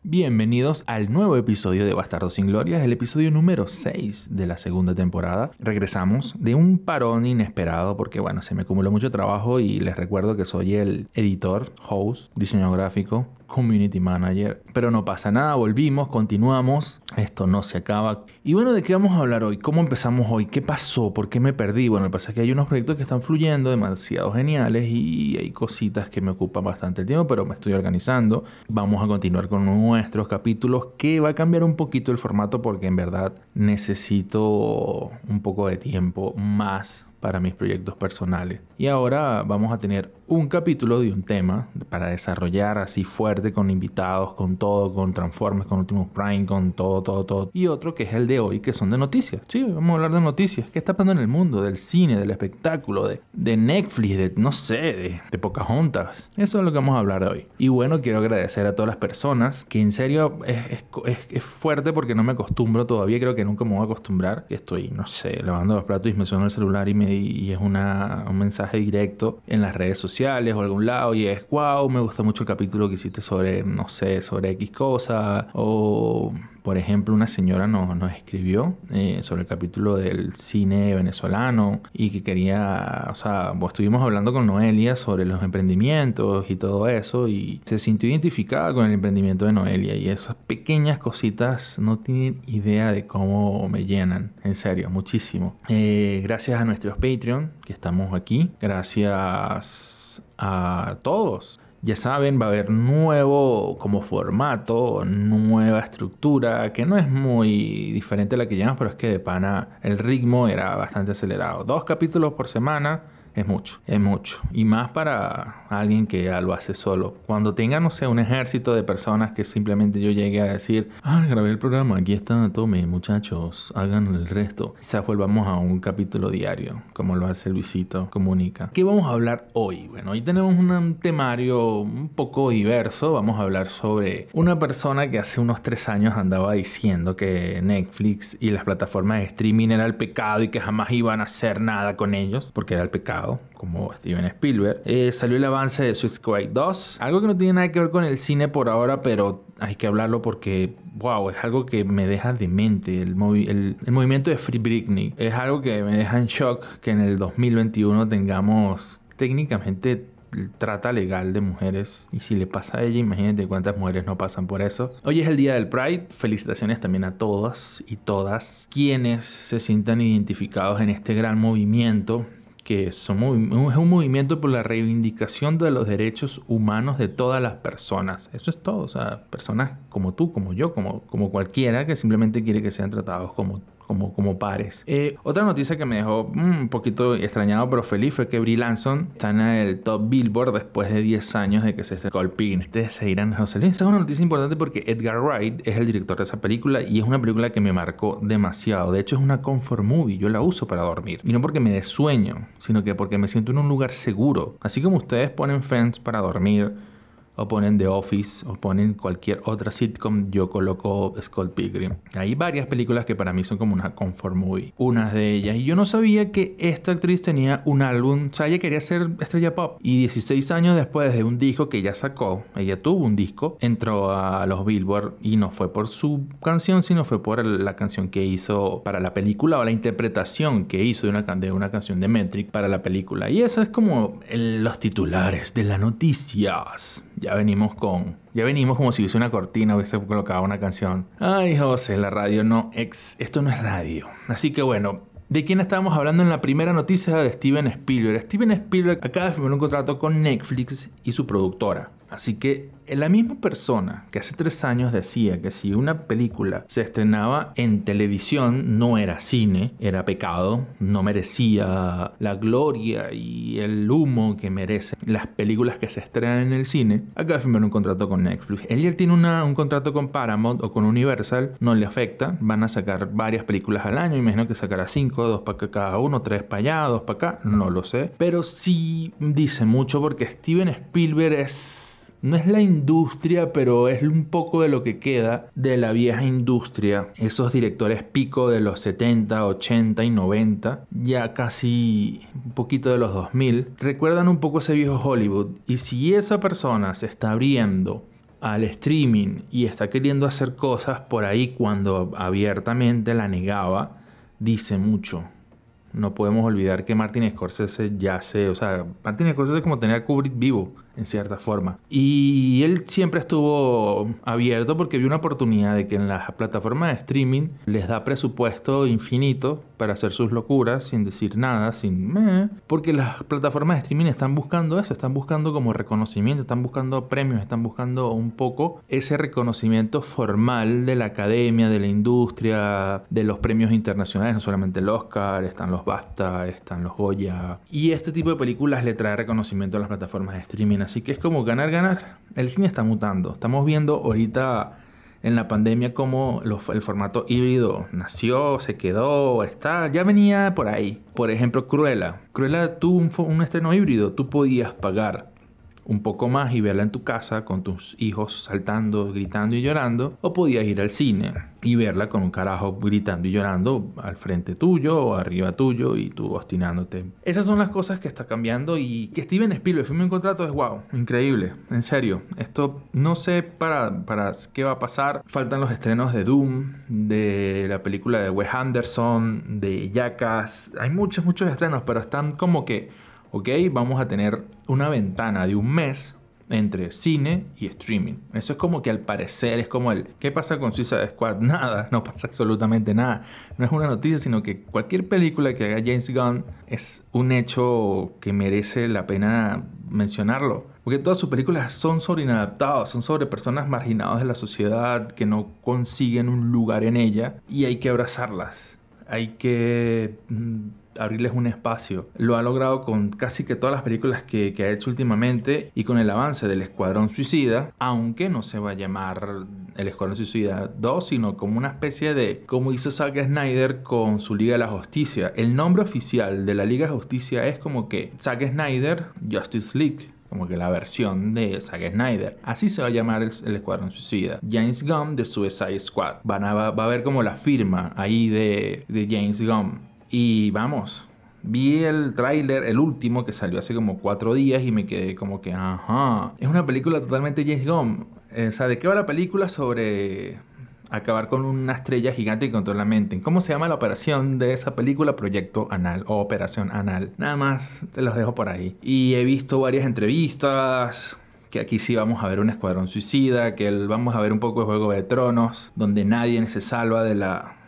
Bienvenidos al nuevo episodio de Bastardos sin Gloria, el episodio número 6 de la segunda temporada. Regresamos de un parón inesperado porque, se me acumuló mucho trabajo y les recuerdo que soy el editor, host, diseñador gráfico, community manager. Pero no pasa nada, volvimos, continuamos. Esto no se acaba. Y ¿de qué vamos a hablar hoy? ¿Cómo empezamos hoy? ¿Qué pasó? ¿Por qué me perdí? Lo que pasa es que hay unos proyectos que están fluyendo demasiado geniales y hay cositas que me ocupan bastante el tiempo, pero me estoy organizando. Vamos a continuar con nuestros capítulos, que va a cambiar un poquito el formato porque en verdad necesito un poco de tiempo más para mis proyectos personales. Y ahora vamos a tener un capítulo de un tema para desarrollar así fuerte, con invitados, con todo, con Transformers, con Optimus Prime, con todo. Y otro que es el de hoy, que son de noticias. Sí, vamos a hablar de noticias. ¿Qué está pasando en el mundo? Del cine, del espectáculo, de Netflix, de Pocahontas. Eso es lo que vamos a hablar hoy. Y quiero agradecer a todas las personas que en serio es fuerte porque no me acostumbro todavía. Creo que nunca me voy a acostumbrar. Estoy, lavando los platos y me suena el celular y es un mensaje directo en las redes sociales o algún lado y es wow, me gusta mucho el capítulo que hiciste sobre X cosa, o por ejemplo una señora nos escribió sobre el capítulo del cine venezolano y que quería, estuvimos hablando con Noelia sobre los emprendimientos y todo eso y se sintió identificada con el emprendimiento de Noelia, y esas pequeñas cositas no tienen idea de cómo me llenan, en serio, muchísimo. Gracias a nuestros Patreon que estamos aquí, gracias a todos. Ya saben, va a haber nuevo como formato, nueva estructura, que no es muy diferente a la que llevamos, pero es que de pana el ritmo era bastante acelerado. 2 capítulos por semana es mucho. Y más para alguien que ya lo hace solo. Cuando tenga, un ejército de personas que simplemente yo llegue a decir, grabé el programa, aquí está, tome, muchachos, hagan el resto. Quizás volvamos a un capítulo diario, como lo hace Luisito Comunica. ¿Qué vamos a hablar hoy? Hoy tenemos un temario un poco diverso. Vamos a hablar sobre una persona que hace unos 3 años andaba diciendo que Netflix y las plataformas de streaming era el pecado y que jamás iban a hacer nada con ellos, porque era el pecado, como Steven Spielberg. Salió el avance de Suicide Squad 2, algo que no tiene nada que ver con el cine por ahora, pero hay que hablarlo porque es algo que me deja demente. El movimiento de Free Britney es algo que me deja en shock, que en el 2021 tengamos técnicamente trata legal de mujeres, y si le pasa a ella, imagínate cuántas mujeres no pasan por eso. Hoy es el día del Pride. Felicitaciones también a todos y todas quienes se sientan identificados en este gran movimiento, que es un movimiento por la reivindicación de los derechos humanos de todas las personas. Eso es todo. Personas como tú, como yo, como cualquiera que simplemente quiere que sean tratados como pares. Otra noticia que me dejó un poquito extrañado pero feliz fue que Brie Larson está en el top Billboard después de 10 años de que se estrenó Gold Pig. Ustedes se dirán, José Luis, esta es una noticia importante porque Edgar Wright es el director de esa película y es una película que me marcó demasiado. De hecho, es una comfort movie. Yo la uso para dormir. Y no porque me dé sueño, sino que porque me siento en un lugar seguro. Así como ustedes ponen Friends para dormir, o ponen The Office, o ponen cualquier otra sitcom, yo coloco Scott Pilgrim. Hay varias películas que para mí son como una comfort movie. Una de ellas. Y yo no sabía que esta actriz tenía un álbum. Ella quería ser estrella pop. Y 16 años después de un disco que ella sacó, ella tuvo un disco, entró a los Billboard, y no fue por su canción, sino fue por la canción que hizo para la película, o la interpretación que hizo de una canción de Metric para la película. Y eso es como los titulares de las noticias. Ya venimos como si hubiese una cortina, hubiese colocado una canción. Ay, José, la radio no, esto no es radio. Así que ¿de quién estábamos hablando en la primera noticia? De Steven Spielberg. Steven Spielberg acaba de firmar un contrato con Netflix y su productora. Así que la misma persona que hace 3 años decía que si una película se estrenaba en televisión no era cine, era pecado, no merecía la gloria y el humo que merecen las películas que se estrenan en el cine, acaba de firmar un contrato con Netflix. Él ya tiene un contrato con Paramount o con Universal, no le afecta, van a sacar varias películas al año, imagino que sacará 5, 2 para acá cada uno, 3 para allá, 2 para acá, no lo sé, pero sí dice mucho porque Steven Spielberg no es la industria, pero es un poco de lo que queda de la vieja industria. Esos directores pico de los 70, 80 y 90, ya casi un poquito de los 2000, recuerdan un poco ese viejo Hollywood. Y si esa persona se está abriendo al streaming y está queriendo hacer cosas por ahí cuando abiertamente la negaba, dice mucho. No podemos olvidar que Martin Scorsese Martin Scorsese es como tener a Kubrick vivo, en cierta forma. Y él siempre estuvo abierto porque vio una oportunidad de que en las plataformas de streaming les da presupuesto infinito para hacer sus locuras sin decir nada, porque las plataformas de streaming están buscando eso, están buscando como reconocimiento, están buscando premios, están buscando un poco ese reconocimiento formal de la academia, de la industria, de los premios internacionales, no solamente el Oscar, están los BAFTA, están los Goya. Y este tipo de películas le trae reconocimiento a las plataformas de streaming. Así que es como ganar, ganar. El cine está mutando. Estamos viendo ahorita en la pandemia cómo el formato híbrido nació, se quedó, ya venía por ahí. Por ejemplo, Cruella. Cruella tuvo un estreno híbrido. Tú podías pagar un poco más y verla en tu casa con tus hijos saltando, gritando y llorando, o podías ir al cine y verla con un carajo gritando y llorando al frente tuyo o arriba tuyo y tú obstinándote. Esas son las cosas que está cambiando y que Steven Spielberg firme un contrato es wow, increíble, en serio. Esto no sé para qué va a pasar. Faltan los estrenos de Doom, de la película de Wes Anderson, de Jackass. Hay muchos estrenos, pero están como que ok, vamos a tener una ventana de un mes entre cine y streaming. Eso es como que al parecer es como ¿qué pasa con Suicide Squad? Nada, no pasa absolutamente nada. No es una noticia, sino que cualquier película que haga James Gunn es un hecho que merece la pena mencionarlo. Porque todas sus películas son sobre inadaptados, son sobre personas marginadas de la sociedad que no consiguen un lugar en ella y hay que abrazarlas. Hay que abrirles un espacio. Lo ha logrado con casi que todas las películas que ha hecho últimamente y con el avance del Escuadrón Suicida, aunque no se va a llamar el Escuadrón Suicida 2, sino como una especie de, como hizo Zack Snyder con su Liga de la Justicia. El nombre oficial de la Liga de Justicia es como que Zack Snyder Justice League. Como que la versión de Zack Snyder. Así se va a llamar el Escuadrón Suicida. James Gunn de Suicide Squad. Va a haber como la firma ahí de James Gunn. Y vamos, vi el tráiler, el último que salió hace como 4 días y me quedé como que, ajá. Es una película totalmente James Gunn. ¿De qué va la película? Sobre acabar con una estrella gigante que controla la mente. ¿Cómo se llama la operación de esa película? Proyecto Anal o Operación Anal. Nada más, te los dejo por ahí. Y he visto varias entrevistas, que aquí sí vamos a ver un escuadrón suicida, que vamos a ver un poco de Juego de Tronos, donde nadie se salva de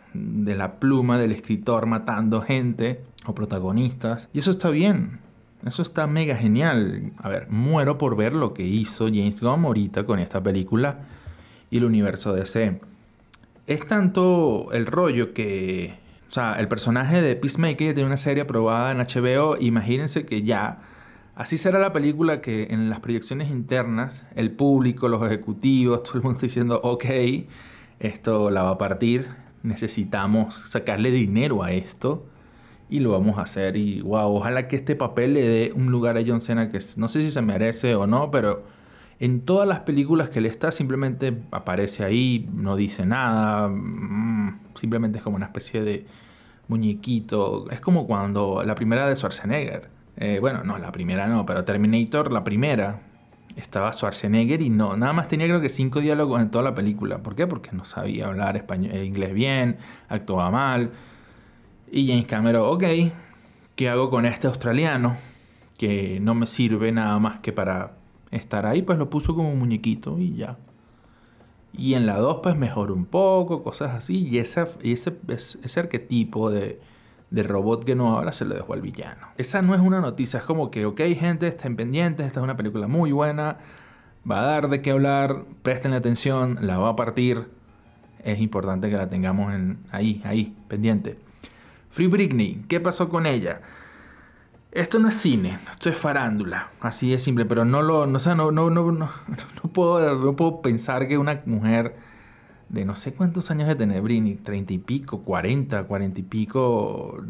la pluma del escritor matando gente o protagonistas. Y eso está bien. Eso está mega genial. A ver, muero por ver lo que hizo James Gunn ahorita con esta película y el universo DC. Es tanto el rollo que, el personaje de Peacemaker tiene una serie aprobada en HBO. Imagínense que ya, así será la película, que en las proyecciones internas, el público, los ejecutivos, todo el mundo está diciendo, ok, esto la va a partir, necesitamos sacarle dinero a esto y lo vamos a hacer. Y wow, ojalá que este papel le dé un lugar a John Cena que no sé si se merece o no, pero en todas las películas que él está, simplemente aparece ahí, no dice nada, simplemente es como una especie de muñequito. Es como cuando la primera de Schwarzenegger, no, la primera no, pero Terminator, la primera, estaba Schwarzenegger y no, nada más tenía creo que 5 diálogos en toda la película. ¿Por qué? Porque no sabía hablar inglés bien, actuaba mal. Y James Cameron, ok, ¿qué hago con este australiano? Que no me sirve nada más que para estar ahí, pues lo puso como un muñequito y ya. Y en la 2 pues mejoró un poco, cosas así. Y ese arquetipo de robot que no habla se lo dejó al villano. Esa no es una noticia, es como que, ok gente, estén pendientes, esta es una película muy buena, va a dar de qué hablar, presten atención, la va a partir. Es importante que la tengamos ahí, pendiente. Free Britney, ¿qué pasó con ella? Esto no es cine, esto es farándula, así de simple, pero no puedo pensar que una mujer de no sé cuántos años de tener Britney, 30 y pico, 40 y pico,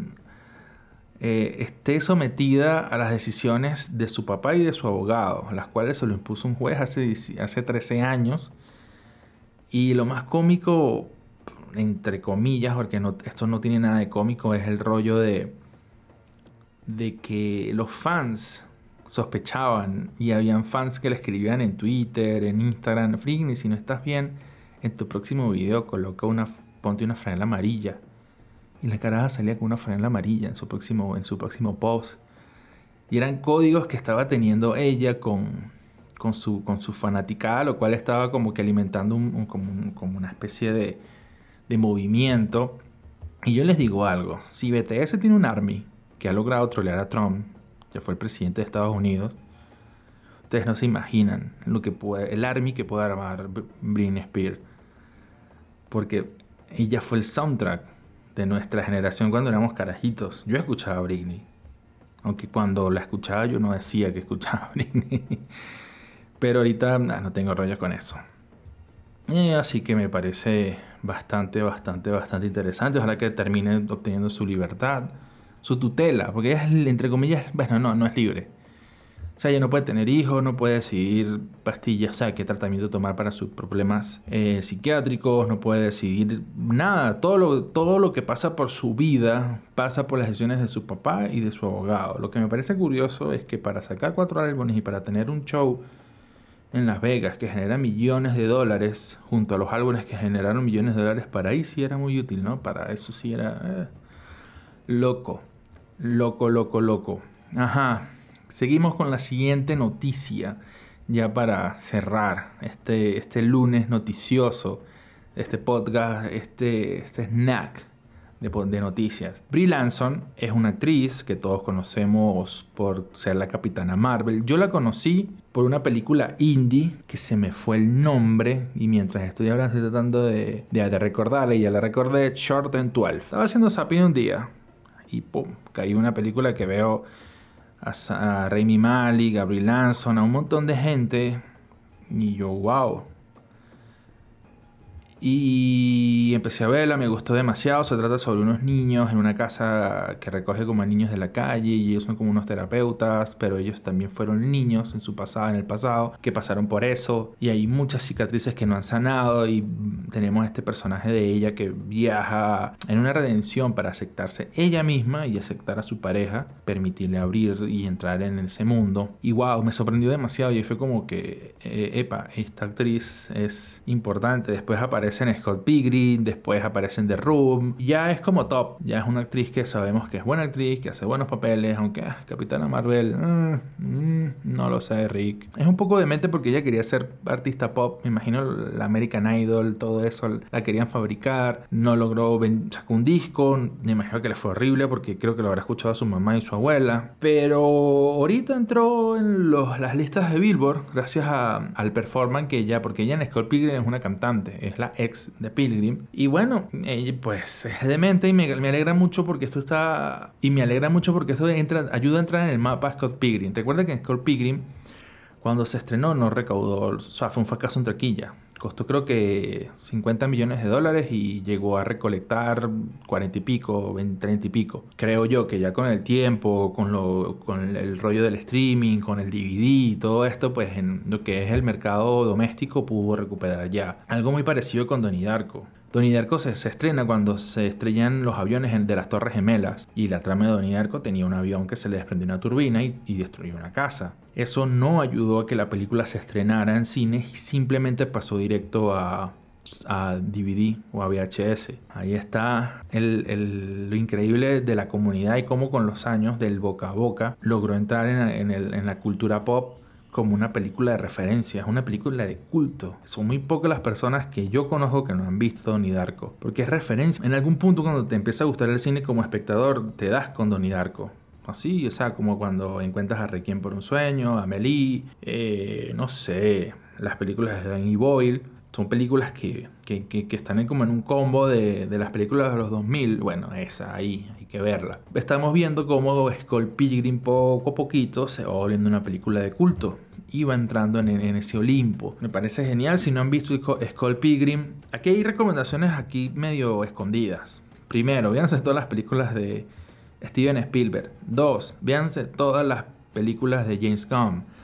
esté sometida a las decisiones de su papá y de su abogado, las cuales se lo impuso un juez hace 13 años. Y lo más cómico, entre comillas, porque esto no tiene nada de cómico, es el rollo de que los fans sospechaban y habían fans que le escribían en Twitter, en Instagram: Britney, si no estás bien, en tu próximo video ponte una franela amarilla. Y la caraja salía con una franela amarilla en su próximo post. Y eran códigos que estaba teniendo ella con su fanaticada, lo cual estaba como que alimentando como una especie de movimiento. Y yo les digo algo: si BTS tiene un ARMY que ha logrado trolear a Trump, ya fue el presidente de Estados Unidos, ustedes no se imaginan el ARMY que puede armar Britney Spears. Porque ella fue el soundtrack de nuestra generación cuando éramos carajitos. Yo escuchaba a Britney, aunque cuando la escuchaba yo no decía que escuchaba a Britney. Pero ahorita no tengo rollo con eso. Así que me parece bastante interesante. Ojalá que termine obteniendo su libertad, su tutela, porque ella es, entre comillas, bueno, no es libre. O sea, ella no puede tener hijos, no puede decidir pastillas, o sea, qué tratamiento tomar para sus problemas psiquiátricos, no puede decidir nada. Todo lo que pasa por su vida pasa por las decisiones de su papá y de su abogado. Lo que me parece curioso es que para sacar 4 álbumes y para tener un show en Las Vegas que genera millones de dólares, junto a los álbumes que generaron millones de dólares, para ahí sí era muy útil, ¿no? Para eso sí era loco. Ajá. Seguimos con la siguiente noticia, ya para cerrar este lunes noticioso, este podcast, este snack de noticias. Brie Larson es una actriz que todos conocemos por ser la Capitana Marvel. Yo la conocí por una película indie que se me fue el nombre, y mientras estoy ahora estoy tratando de recordarla, y ya la recordé: Short and 12. Estaba haciendo zapping un día y pum, caí en una película que veo a Rami Malek, a Brie Larson, a un montón de gente, y yo, wow. Y empecé a verla, me gustó demasiado. Se trata sobre unos niños en una casa que recoge como a niños de la calle, y ellos son como unos terapeutas, pero ellos también fueron niños en el pasado, que pasaron por eso, y hay muchas cicatrices que no han sanado, y tenemos este personaje de ella que viaja en una redención para aceptarse ella misma y aceptar a su pareja, permitirle abrir y entrar en ese mundo. Y wow, me sorprendió demasiado, y fue como que esta actriz es importante. Después aparece en Scott Pilgrim, después aparece en The Room. Ya es como top, ya es una actriz que sabemos que es buena actriz, que hace buenos papeles, aunque Capitana Marvel, no lo sé, Rick. Es un poco demente porque ella quería ser artista pop, me imagino la American Idol, todo eso la querían fabricar, no logró, sacó un disco, me imagino que le fue horrible porque creo que lo habrá escuchado su mamá y su abuela, pero ahorita entró en las listas de Billboard gracias al performance que ella, porque ella en Scott Pilgrim es una cantante, es la ex de Pilgrim, y bueno, pues es demente, y me alegra mucho porque esto ayuda a entrar en el mapa Scott Pilgrim. Recuerda que en Scott Pilgrim, cuando se estrenó, no recaudó, o sea, fue un fracaso en taquilla. Costó creo que $50 millones y llegó a recolectar 40 y pico, 20, 30 y pico. Creo yo que ya con el tiempo, con el rollo del streaming, con el DVD y todo esto, pues en lo que es el mercado doméstico pudo recuperar ya. Algo muy parecido con Donnie Darko. Donnie Darko se estrena cuando se estrellan los aviones de las Torres Gemelas, y la trama de Donnie Darko tenía un avión que se le desprendió una turbina y destruyó una casa. Eso no ayudó a que la película se estrenara en cines, y simplemente pasó directo a DVD o a VHS. Ahí está lo increíble de la comunidad, y cómo con los años, del boca a boca, logró entrar en la cultura pop como una película de referencia, es una película de culto. Son muy pocas las personas que yo conozco que no han visto Donnie Darko, porque es referencia. En algún punto, cuando te empieza a gustar el cine como espectador, te das con Donnie Darko. Así, o sea, como cuando encuentras a Requiem por un sueño, a Amélie, no sé, las películas de Danny Boyle. Son películas que están como en un combo de las películas de los 2000. Bueno, esa ahí hay que verla. Estamos viendo cómo Scott Pilgrim poco a poquito se va volviendo una película de culto. Iba entrando en ese Olimpo. Me parece genial. Si no han visto Scott Pilgrim, aquí hay recomendaciones medio escondidas. Primero, véanse todas las películas de Steven Spielberg. 2, véanse todas las películas de James Gunn.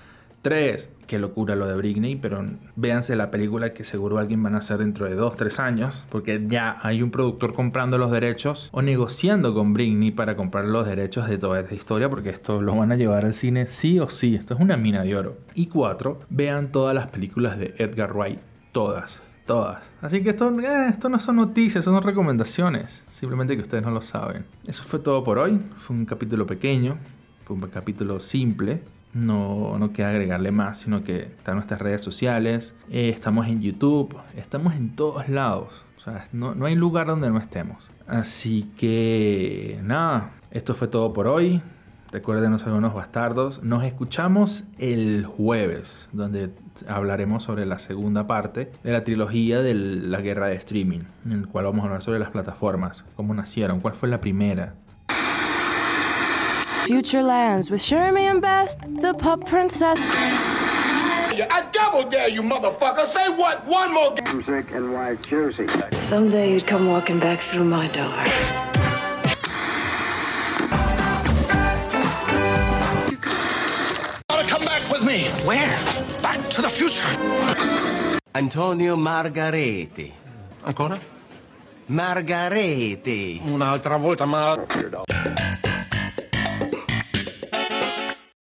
3, qué locura lo de Britney, pero véanse la película que seguro alguien van a hacer dentro de 2-3 años, porque ya hay un productor comprando los derechos o negociando con Britney para comprar los derechos de toda esta historia, porque esto lo van a llevar al cine sí o sí. Esto es una mina de oro. Y 4, vean todas las películas de Edgar Wright, todas. Así que esto no son noticias, son recomendaciones. Simplemente que ustedes no lo saben. Eso fue todo por hoy. Fue un capítulo pequeño, fue un capítulo simple. No queda agregarle más, sino que están en nuestras redes sociales, estamos en YouTube, estamos en todos lados. O sea, no hay lugar donde no estemos. Así que nada, esto fue todo por hoy. Recuerden, no ser unos bastardos. Nos escuchamos el jueves, donde hablaremos sobre la segunda parte de la trilogía de la guerra de streaming, en el cual vamos a hablar sobre las plataformas, cómo nacieron, cuál fue la primera. Future lands with Shermie and Beth, the pup princess. I double dare you, motherfucker. Say what? One more. Music and white jersey. Someday you'd come walking back through my door. Gotta come back with me. Where? Back to the future. Antonio Margareti. Ancora? Margareti. Un'altra volta, ma...